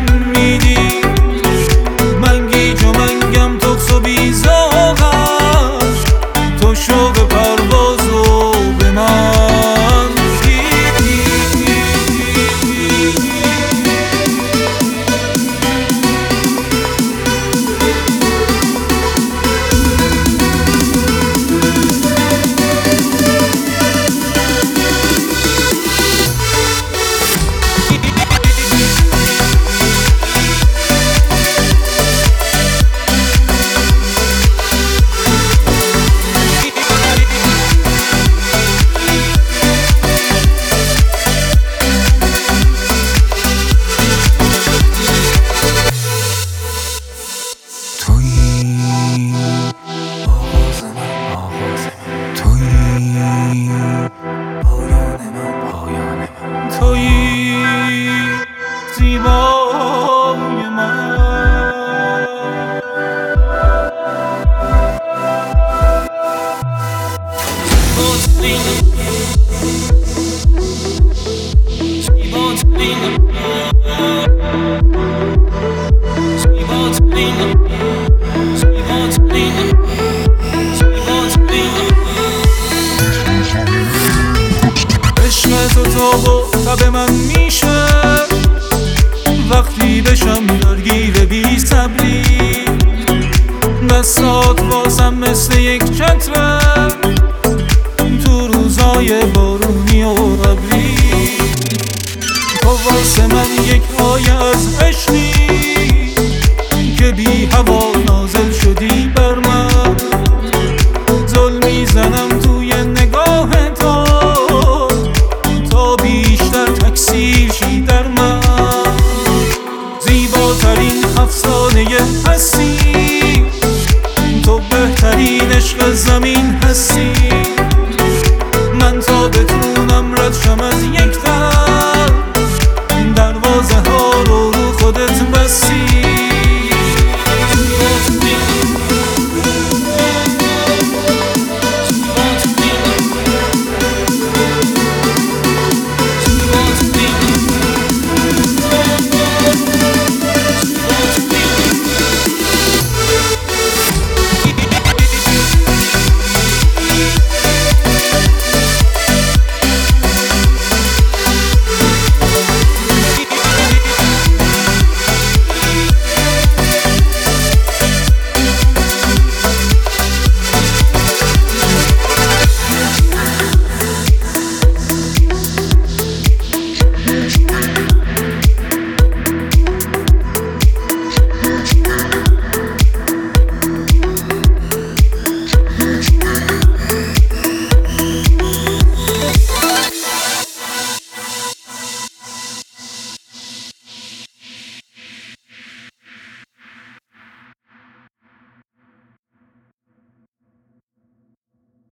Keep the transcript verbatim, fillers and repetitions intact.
میدی من گیج و منگم تخص و بیزاغم تو شوق پروازو به من دیدی تویی زیبای من عشق تو تاب و تب من میشه وقتی بشم درگیر بی صبری دستات واسم مثل یک چتره تو روزای بارونی و ابری تو واسه من یک آیه از عشقی که بی هوا نازل شدی بر من زل میزنم توی نگاه تو تا بیشتر تکثیر شی در من زیباترین افسانه هستی تو بهترین عشق زمین هستی